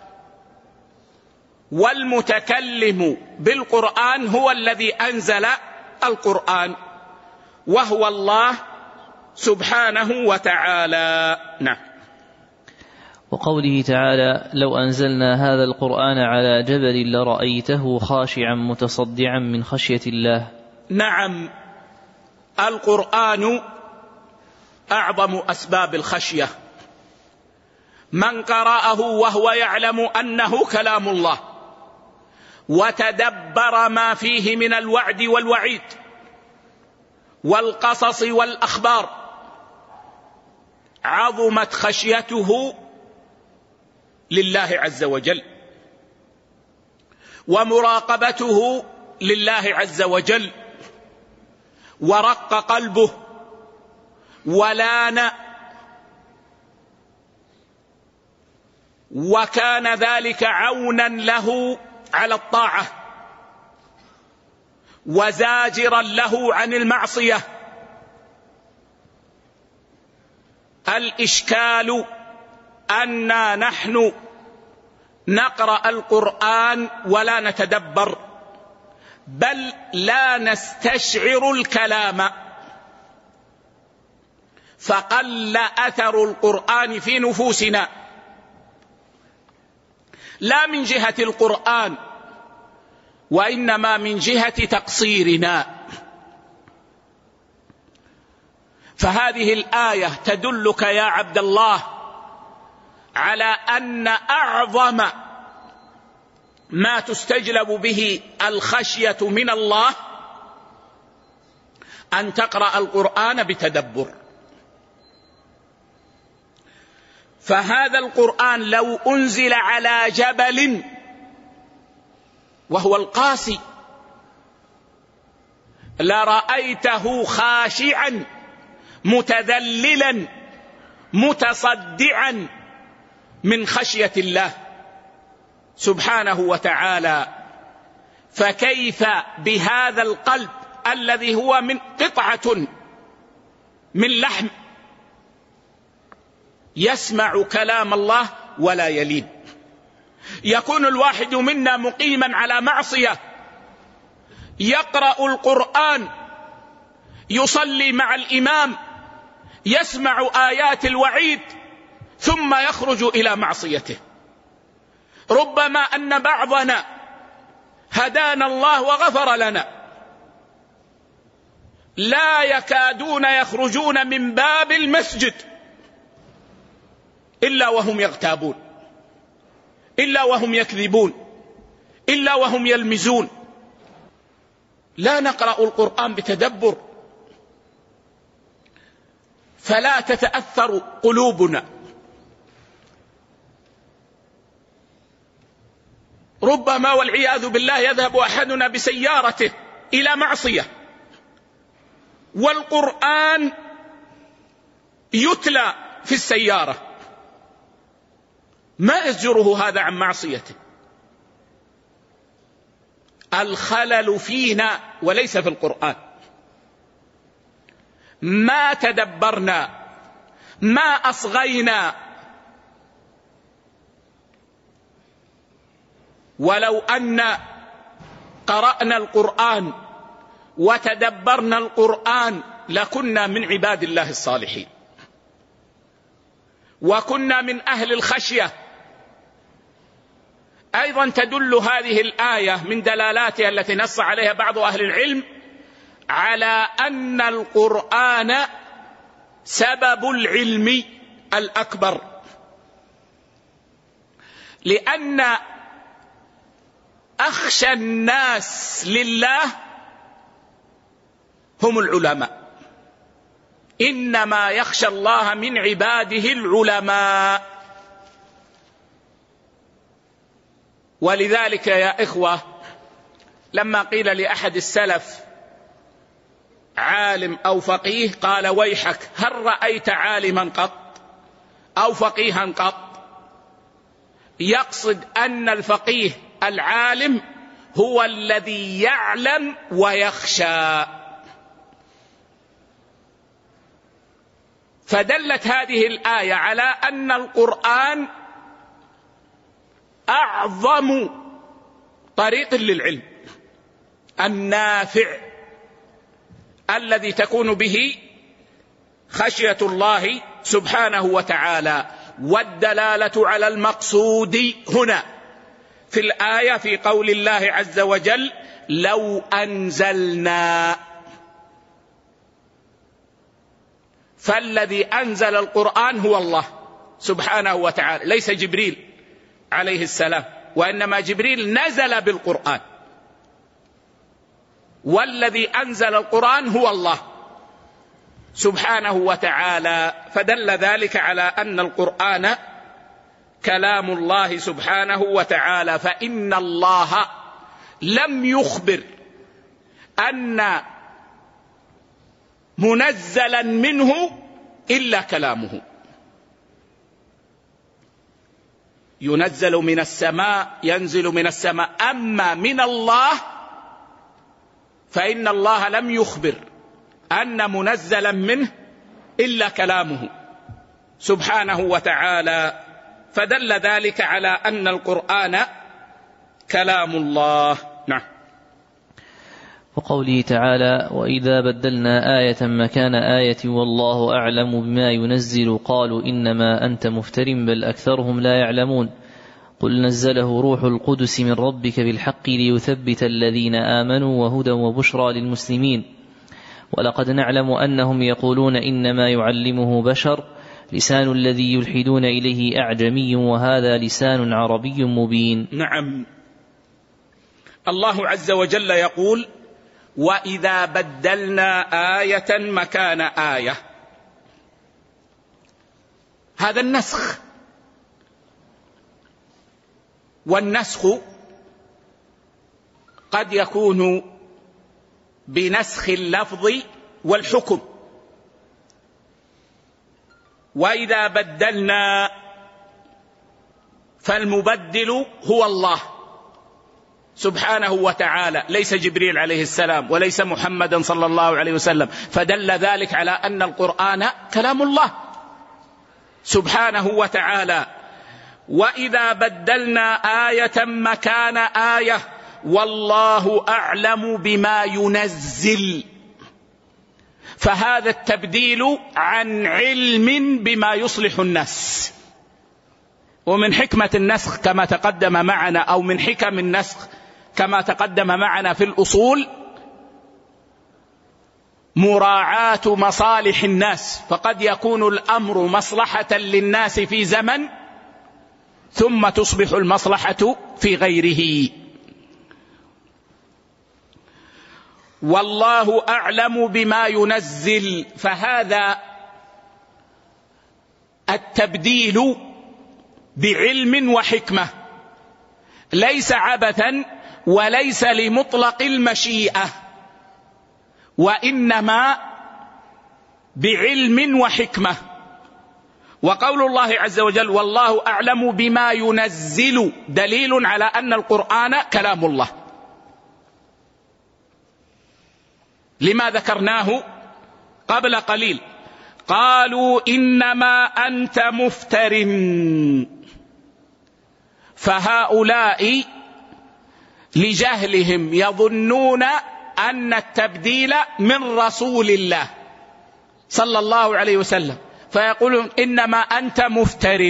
والمتكلم بالقرآن هو الذي أنزل القرآن، وهو الله سبحانه وتعالى. نعم. وقوله تعالى: لو أنزلنا هذا القرآن على جبل لرأيته خاشعا متصدعا من خشية الله. نعم، القرآن أعظم أسباب الخشية. من قرأه وهو يعلم أنه كلام الله وتدبر ما فيه من الوعد والوعيد والقصص والأخبار عظمت خشيته لله عز وجل ومراقبته لله عز وجل، ورق قلبه ولان، وكان ذلك عونا له على الطاعة وزاجرا له عن المعصية. الإشكال أننا نحن نقرأ القرآن ولا نتدبر، بل لا نستشعر الكلام، فقل أثر القرآن في نفوسنا، لا من جهة القرآن وإنما من جهة تقصيرنا. فهذه الآية تدلك يا عبد الله على أن أعظم ما تستجلب به الخشية من الله أن تقرأ القرآن بتدبر. فهذا القرآن لو أنزل على جبل وهو القاسي لرأيته خاشعا متذللا متصدعا من خشية الله سبحانه وتعالى. فكيف بهذا القلب الذي هو من قطعة من لحم يسمع كلام الله ولا يلين؟ يكون الواحد منا مقيما على معصية، يقرأ القرآن، يصلي مع الإمام، يسمع آيات الوعيد، ثم يخرج إلى معصيته. ربما أن بعضنا هدانا الله وغفر لنا لا يكادون يخرجون من باب المسجد إلا وهم يغتابون، إلا وهم يكذبون، إلا وهم يلمزون. لا نقرأ القرآن بتدبر، فلا تتأثر قلوبنا. ربما والعياذ بالله يذهب أحدنا بسيارته إلى معصية والقرآن يتلى في السيارة، ما يزجره هذا عن معصيته؟ الخلل فينا وليس في القرآن. ما تدبرنا، ما أصغينا. ولو أن قرأنا القرآن وتدبرنا القرآن لكنا من عباد الله الصالحين وكنا من أهل الخشية. أيضا تدل هذه الآية من دلالاتها التي نص عليها بعض أهل العلم على أن القرآن سبب العلم الأكبر، لأن أخشى الناس لله هم العلماء، إنما يخشى الله من عباده العلماء. ولذلك يا إخوة لما قيل لأحد السلف عالم أو فقيه قال: ويحك، هل رأيت عالما قط أو فقيها قط؟ يقصد أن الفقيه العالم هو الذي يعلم ويخشى. فدلت هذه الآية على أن القرآن أعظم طريق للعلم النافع الذي تكون به خشية الله سبحانه وتعالى. والدلالة على المقصود هنا في الآية في قول الله عز وجل لو أنزلنا، فالذي أنزل القرآن هو الله سبحانه وتعالى، ليس جبريل عليه السلام، وإنما جبريل نزل بالقرآن، والذي أنزل القرآن هو الله سبحانه وتعالى. فدل ذلك على أن القرآن كلام الله سبحانه وتعالى. فإن الله لم يخبر أن منزلا منه إلا كلامه. ينزل من السماء، ينزل من السماء. أما من الله فإن الله لم يخبر أن منزلا منه إلا كلامه سبحانه وتعالى. فدل ذلك على أن القرآن كلام الله. نعم. وقوله تعالى وإذا بدلنا آية مكان آية والله أعلم بما ينزل قالوا إنما أنت مفتر بل أكثرهم لا يعلمون قل نزله روح القدس من ربك بالحق ليثبت الذين آمنوا وهدى وبشرى للمسلمين ولقد نعلم أنهم يقولون إنما يعلمه بشر لسان الذي يلحدون إليه أعجمي وهذا لسان عربي مبين. نعم. الله عز وجل يقول وإذا بدلنا آية مكان آية، هذا النسخ. والنسخ قد يكون بنسخ اللفظ والحكم. وإذا بدلنا فالمبدل هو الله سبحانه وتعالى، ليس جبريل عليه السلام وليس محمد صلى الله عليه وسلم. فدل ذلك على أن القرآن كلام الله سبحانه وتعالى. وإذا بدلنا آية مكان آية والله أعلم بما ينزل، فهذا التبديل عن علم بما يصلح الناس. ومن حكمة النسخ كما تقدم معنا، أو من حكم النسخ كما تقدم معنا في الأصول، مراعاة مصالح الناس. فقد يكون الأمر مصلحة للناس في زمن ثم تصبح المصلحة في غيره. والله أعلم بما ينزل، فهذا التبديل بعلم وحكمة، ليس عبثا وليس لمطلق المشيئة، وإنما بعلم وحكمة. وقول الله عز وجل والله أعلم بما ينزل دليل على أن القرآن كلام الله. لما ذكرناه قبل قليل، قالوا إنما أنت مفتر، فهؤلاء لجهلهم يظنون أن التبديل من رسول الله صلى الله عليه وسلم، فيقولون إنما أنت مفتر.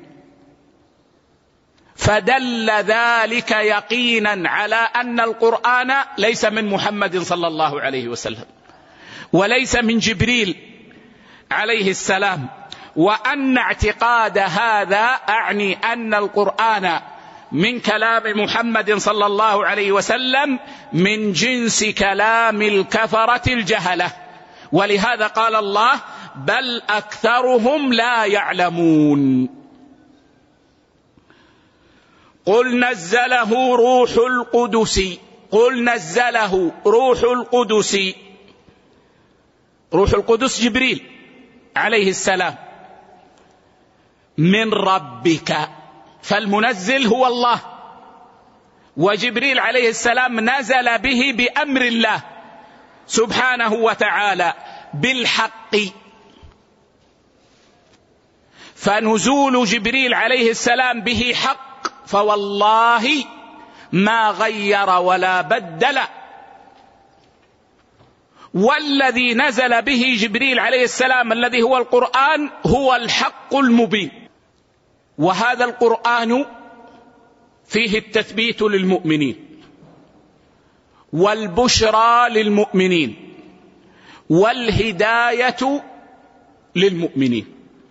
فدل ذلك يقينا على أن القرآن ليس من محمد صلى الله عليه وسلم وليس من جبريل عليه السلام، وأن اعتقاد هذا أعني أن القرآن من كلام محمد صلى الله عليه وسلم من جنس كلام الكفرة الجهلة. ولهذا قال الله بل أكثرهم لا يعلمون. قل نزله روح القدس، قل نزله روح القدس. روح القدس جبريل عليه السلام من ربك، فالمنزل هو الله، وجبريل عليه السلام نزل به بأمر الله سبحانه وتعالى بالحق، فنزول جبريل عليه السلام به حق، فوالله ما غير ولا بدل. والذي نزل به جبريل عليه السلام الذي هو القرآن هو الحق المبين. وهذا القرآن فيه التثبيت للمؤمنين والبشرى للمؤمنين والهداية للمؤمنين،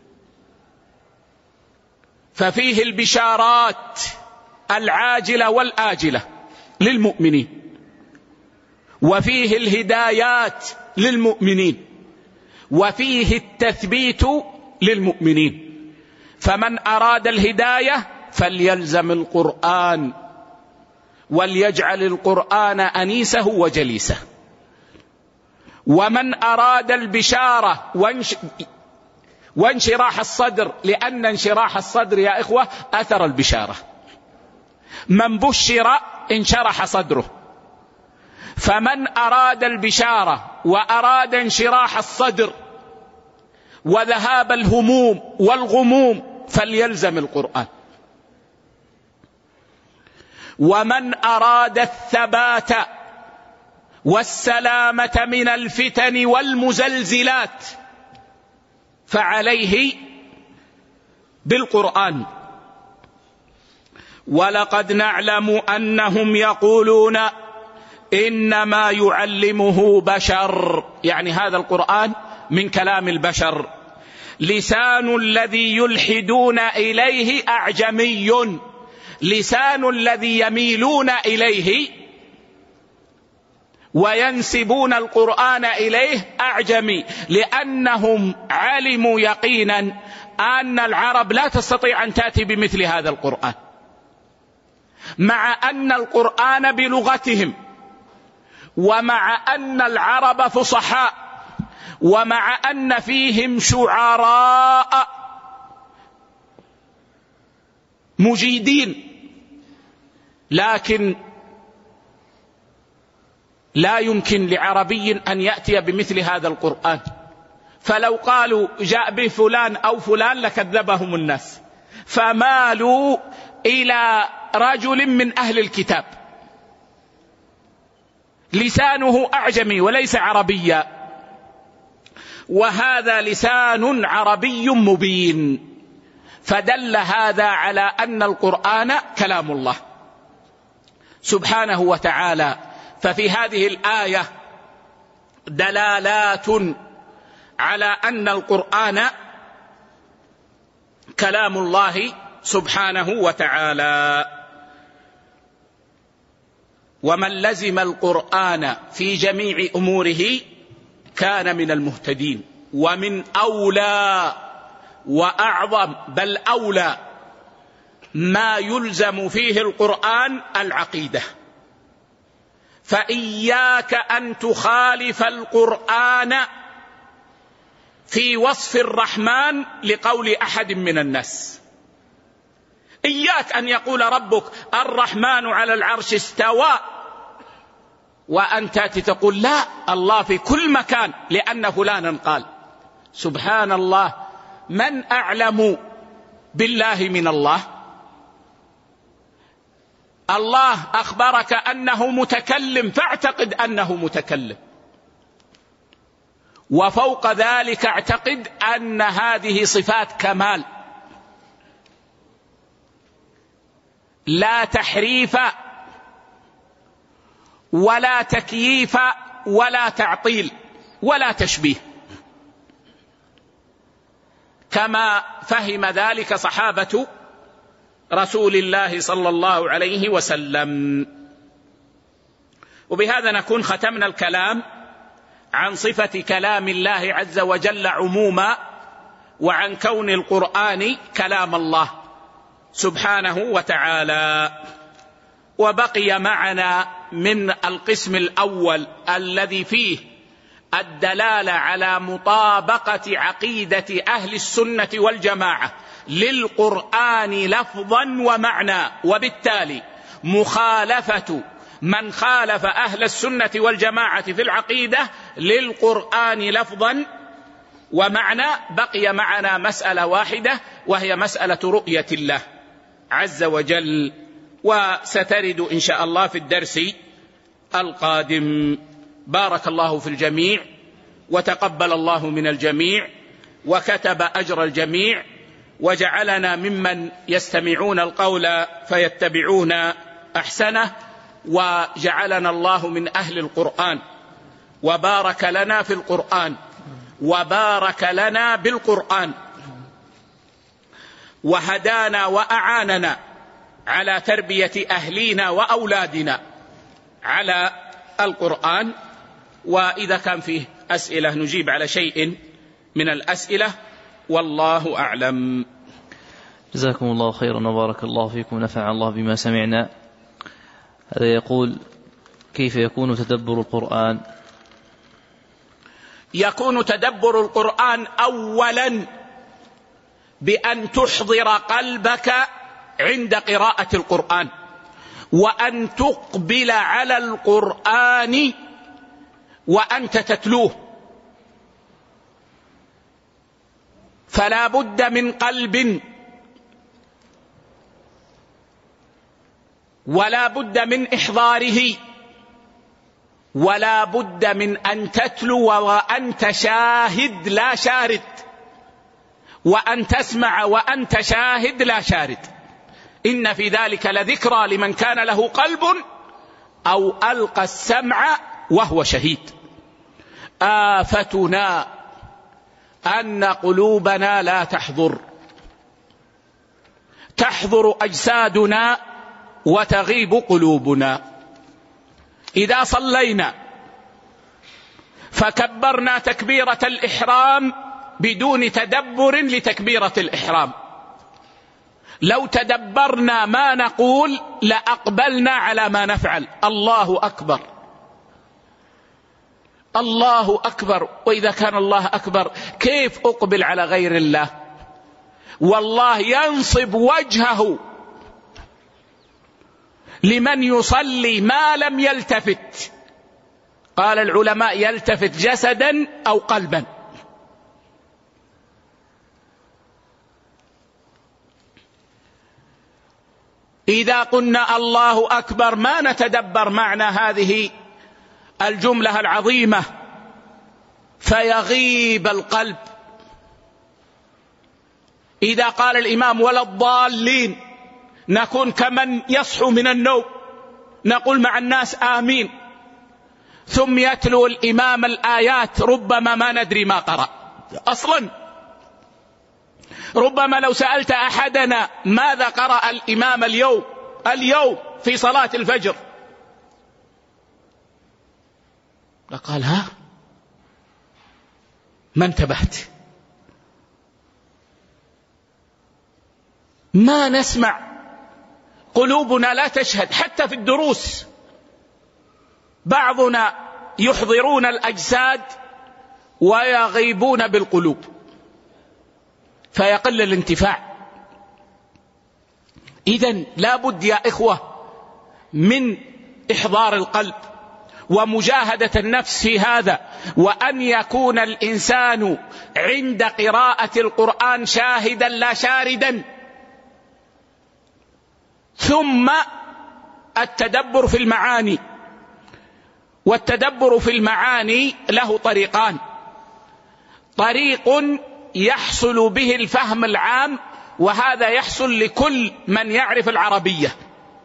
ففيه البشارات العاجلة والآجلة للمؤمنين، وفيه الهدايات للمؤمنين، وفيه التثبيت للمؤمنين. فمن أراد الهداية فليلزم القرآن وليجعل القرآن أنيسه وجليسه. ومن أراد البشارة وانشراح الصدر، لأن انشراح الصدر يا إخوة أثر البشارة، من بشر انشرح صدره. فمن أراد البشارة وأراد انشراح الصدر وذهاب الهموم والغموم فليلزم القرآن. ومن أراد الثبات والسلامة من الفتن والمزلزلات فعليه بالقرآن. ولقد نعلم أنهم يقولون إنما يعلمه بشر، يعني هذا القرآن من كلام البشر. لسان الذي يلحدون إليه أعجمي، لسان الذي يميلون إليه وينسبون القرآن إليه أعجمي، لأنهم علموا يقينا أن العرب لا تستطيع أن تأتي بمثل هذا القرآن، مع أن القرآن بلغتهم، ومع أن العرب فصحاء، ومع أن فيهم شعراء مجيدين، لكن لا يمكن لعربي أن يأتي بمثل هذا القرآن. فلو قالوا جاء به فلان أو فلان لكذبهم الناس، فمالوا إلى رجل من أهل الكتاب لسانه أعجمي وليس عربيا، وهذا لسان عربي مبين، فدل هذا على أن القرآن كلام الله سبحانه وتعالى. ففي هذه الآية دلالات على أن القرآن كلام الله سبحانه وتعالى. ومن لزم القرآن في جميع أموره كان من المهتدين. ومن أولى وأعظم بل أولى ما يلزم فيه القرآن العقيدة، فإياك أن تخالف القرآن في وصف الرحمن لقول أحد من الناس. إياك أن يقول ربك الرحمن على العرش استوى، وأن تأتي تقول لا، الله في كل مكان لأن فلانا قال. سبحان الله، من أعلم بالله من الله؟ الله أخبرك أنه متكلم فاعتقد أنه متكلم، وفوق ذلك اعتقد أن هذه صفات كمال، لا تحريف ولا تكييف ولا تعطيل ولا تشبيه، كما فهم ذلك صحابة رسول الله صلى الله عليه وسلم. وبهذا نكون ختمنا الكلام عن صفة كلام الله عز وجل عموما، وعن كون القرآن كلام الله سبحانه وتعالى. وبقي معنا من القسم الأول الذي فيه الدلالة على مطابقة عقيدة أهل السنة والجماعة للقرآن لفظا ومعنى، وبالتالي مخالفة من خالف أهل السنة والجماعة في العقيدة للقرآن لفظا ومعنى. بقي معنا مسألة واحدة وهي مسألة رؤية الله عز وجل، وسترد إن شاء الله في الدرس القادم. بارك الله في الجميع وتقبل الله من الجميع وكتب أجر الجميع، وجعلنا ممن يستمعون القول فيتبعون أحسنه، وجعلنا الله من أهل القرآن، وبارك لنا في القرآن، وبارك لنا بالقرآن، وهدانا وأعاننا على تربية أهلينا وأولادنا على القرآن. وإذا كان فيه أسئلة نجيب على شيء من الأسئلة، والله أعلم. جزاكم الله خيرا وبارك الله فيكم، نفع الله بما سمعنا. هذا يقول: كيف يكون تدبر القرآن؟ يكون تدبر القرآن أولا بأن تحضر قلبك عند قراءة القرآن، وأن تقبل على القرآن وأنت تتلوه، فلا بد من قلب ولا بد من إحضاره، ولا بد من أن تتلو وأنت شاهد لا شارد، وأن تسمع وأنت شاهد لا شارد. إن في ذلك لذكرى لمن كان له قلب أو ألقى السمع وهو شهيد. آفتنا أن قلوبنا لا تحضر، تحضر أجسادنا وتغيب قلوبنا. إذا صلينا فكبرنا تكبيرة الإحرام بدون تدبر لتكبيرة الإحرام، لو تدبرنا ما نقول لأقبلنا على ما نفعل. الله أكبر، الله أكبر. وإذا كان الله أكبر كيف أقبل على غير الله؟ والله ينصب وجهه لمن يصلي ما لم يلتفت. قال العلماء: يلتفت جسدا أو قلبا. إذا قلنا الله أكبر ما نتدبر معنى هذه الجملة العظيمة، فيغيب القلب. إذا قال الإمام ولا الضالين نكون كمن يصحو من النوم، نقول مع الناس آمين، ثم يتلو الإمام الآيات ربما ما ندري ما قرأ أصلا. ربما لو سألت أحدنا ماذا قرأ الإمام اليوم في صلاة الفجر لقال: ها ما انتبهت، ما نسمع، قلوبنا لا تشهد. حتى في الدروس بعضنا يحضرون الأجساد ويغيبون بالقلوب، فيقل الانتفاع. إذن لا بد يا إخوة من إحضار القلب ومجاهدة النفس في هذا، وأن يكون الإنسان عند قراءة القرآن شاهدا لا شاردا. ثم التدبر في المعاني، والتدبر في المعاني له طريقان: طريق يحصل به الفهم العام، وهذا يحصل لكل من يعرف العربية،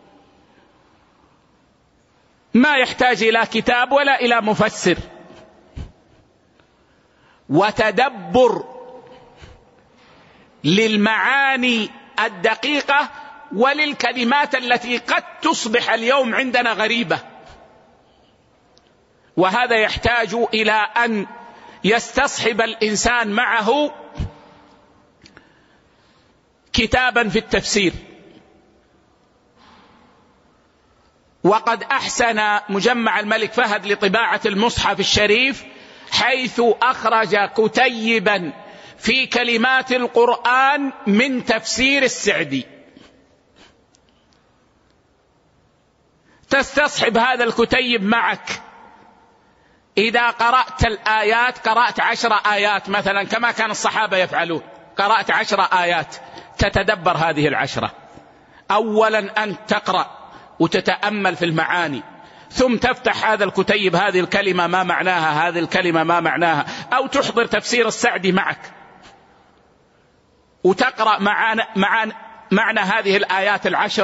ما يحتاج إلى كتاب ولا إلى مفسر. وتدبر للمعاني الدقيقة وللكلمات التي قد تصبح اليوم عندنا غريبة، وهذا يحتاج إلى أن يستصحب الإنسان معه كتابا في التفسير. وقد أحسن مجمع الملك فهد لطباعة المصحف الشريف حيث أخرج كتيبا في كلمات القرآن من تفسير السعدي. تستصحب هذا الكتيب معك. إذا قرأت الآيات قرأت 10 آيات مثلا كما كان الصحابة يفعلون، قرأت 10 آيات تتدبر هذه 10. أولا أن تقرأ وتتأمل في المعاني، ثم تفتح هذا الكتيب، هذه الكلمة ما معناها، هذه الكلمة ما معناها، أو تحضر تفسير السعدي معك وتقرأ معنى هذه الآيات 10،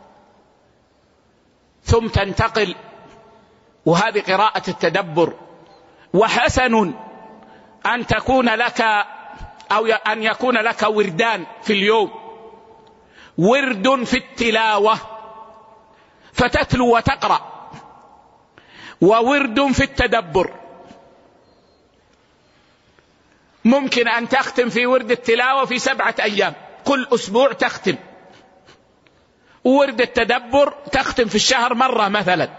ثم تنتقل، وهذه قراءة التدبر. وحسن أن تكون لك أو أن يكون لك وردان في اليوم، ورد في التلاوة فتتلو وتقرأ، وورد في التدبر. ممكن أن تختم في ورد التلاوة في 7 أيام، كل أسبوع تختم، وورد التدبر تختم في الشهر مرة مثلا.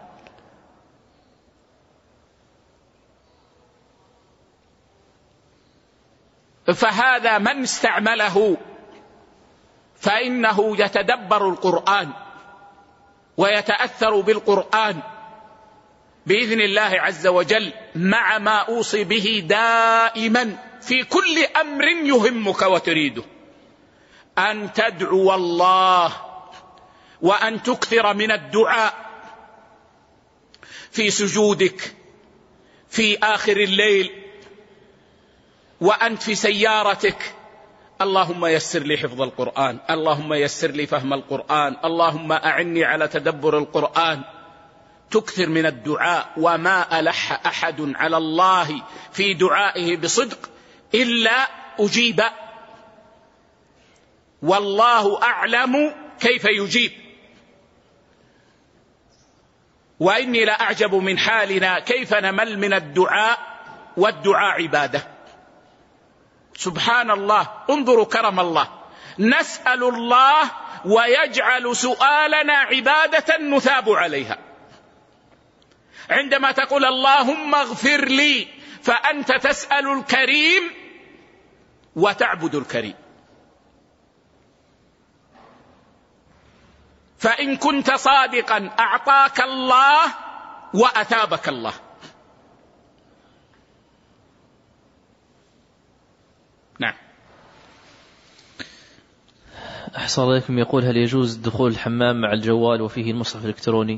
فهذا من استعمله فإنه يتدبر القرآن ويتأثر بالقرآن بإذن الله عز وجل، مع ما أوصي به دائما في كل أمر يهمك وتريده، أن تدعو الله وأن تكثر من الدعاء في سجودك، في آخر الليل، وأنت في سيارتك، اللهم يسر لي حفظ القرآن، اللهم يسر لي فهم القرآن، اللهم أعني على تدبر القرآن. تكثر من الدعاء، وما ألح أحد على الله في دعائه بصدق إلا أجيب، والله أعلم كيف يجيب. وإني لأعجب من حالنا كيف نمل من الدعاء، والدعاء عبادة. سبحان الله، انظروا كرم الله، نسأل الله ويجعل سؤالنا عبادة نثاب عليها. عندما تقول اللهم اغفر لي، فأنت تسأل الكريم وتعبد الكريم. فإن كنت صادقا أعطاك الله وأثابك الله. نعم. أحسن الله إليكم. يقول: هل يجوز دخول الحمام مع الجوال وفيه المصحف الإلكتروني؟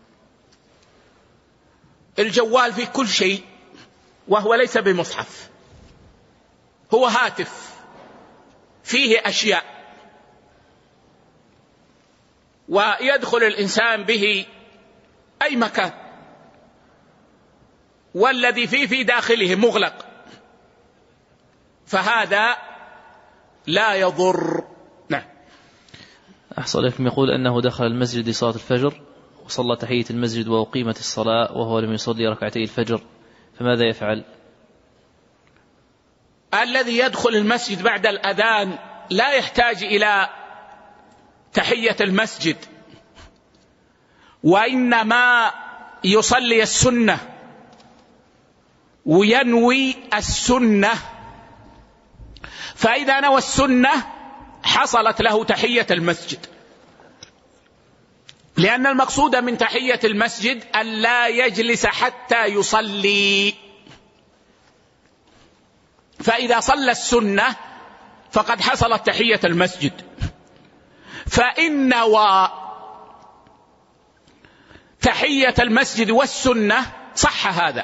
الجوال في كل شيء، وهو ليس بمصحف، هو هاتف فيه أشياء، ويدخل الإنسان به أي مكان، والذي فيه في داخله مغلق، فهذا لا يضر. نعم. أحسن لكم. يقول أنه دخل المسجد لصلاة الفجر وصلى تحية المسجد وأقيمت الصلاة وهو لم يصلي ركعتي الفجر، فماذا يفعل؟ الذي يدخل المسجد بعد الأذان لا يحتاج إلى تحية المسجد، وإنما يصلي السنة وينوي السنة، فإذا نوى السنة حصلت له تحية المسجد، لأن المقصود من تحية المسجد أن لا يجلس حتى يصلي، فإذا صلى السنة فقد حصلت تحية المسجد. فإن نوى تحية المسجد والسنة صح هذا،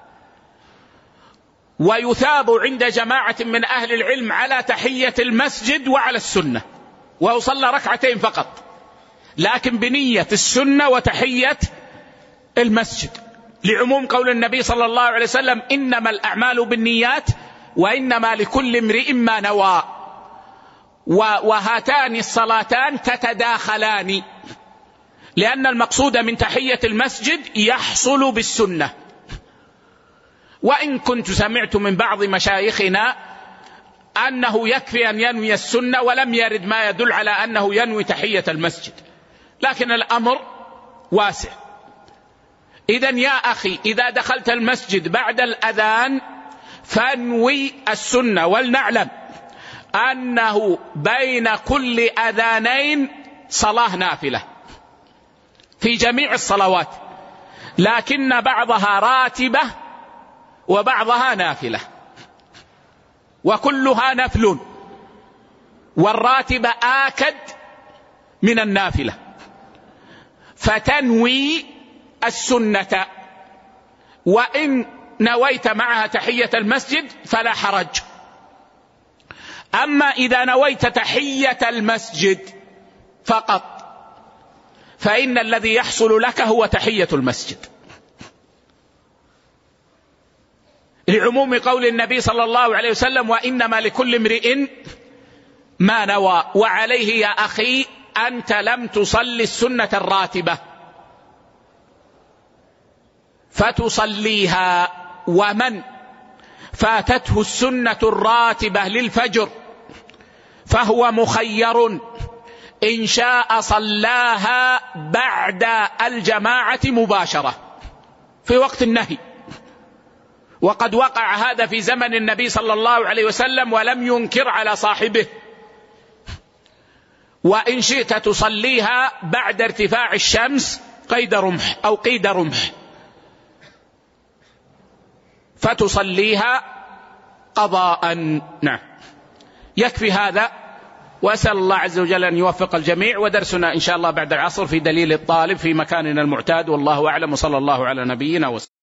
ويثاب عند جماعة من أهل العلم على تحية المسجد وعلى السنة، ويصلى ركعتين فقط، لكن بنية السنة وتحية المسجد، لعموم قول النبي صلى الله عليه وسلم: إنما الأعمال بالنيات وإنما لكل امرئ ما نوى. وهاتان الصلاتان تتداخلان، لأن المقصود من تحية المسجد يحصل بالسنة. وإن كنت سمعت من بعض مشايخنا أنه يكفي أن ينوي السنة، ولم يرد ما يدل على أنه ينوي تحية المسجد، لكن الأمر واسع. إذن يا أخي، إذا دخلت المسجد بعد الأذان فانوي السنة، ولنعلم أنه بين كل أذانين صلاة نافلة، في جميع الصلوات، لكن بعضها راتبة وبعضها نافلة، وكلها نفل، والراتبة آكد من النافلة، فتنوي السنة، وإن نويت معها تحية المسجد فلا حرج. أما إذا نويت تحية المسجد فقط فإن الذي يحصل لك هو تحية المسجد، لعموم قول النبي صلى الله عليه وسلم: وإنما لكل امرئ ما نوى. وعليه يا أخي أنت لم تصلي السنة الراتبة فتصليها، ومن فاتته السنة الراتبة للفجر فهو مخير إن شاء صلاها بعد الجماعة مباشرة في وقت النهي، وقد وقع هذا في زمن النبي صلى الله عليه وسلم ولم ينكر على صاحبه. وإن شئت تصليها بعد ارتفاع الشمس قيد رمح أو قيد رمح، فتصليها قضاء. نعم، يكفي هذا، وأسأل الله عز وجل أن يوفق الجميع. ودرسنا إن شاء الله بعد العصر في دليل الطالب في مكاننا المعتاد، والله أعلم، وصلى الله على نبينا وسلم.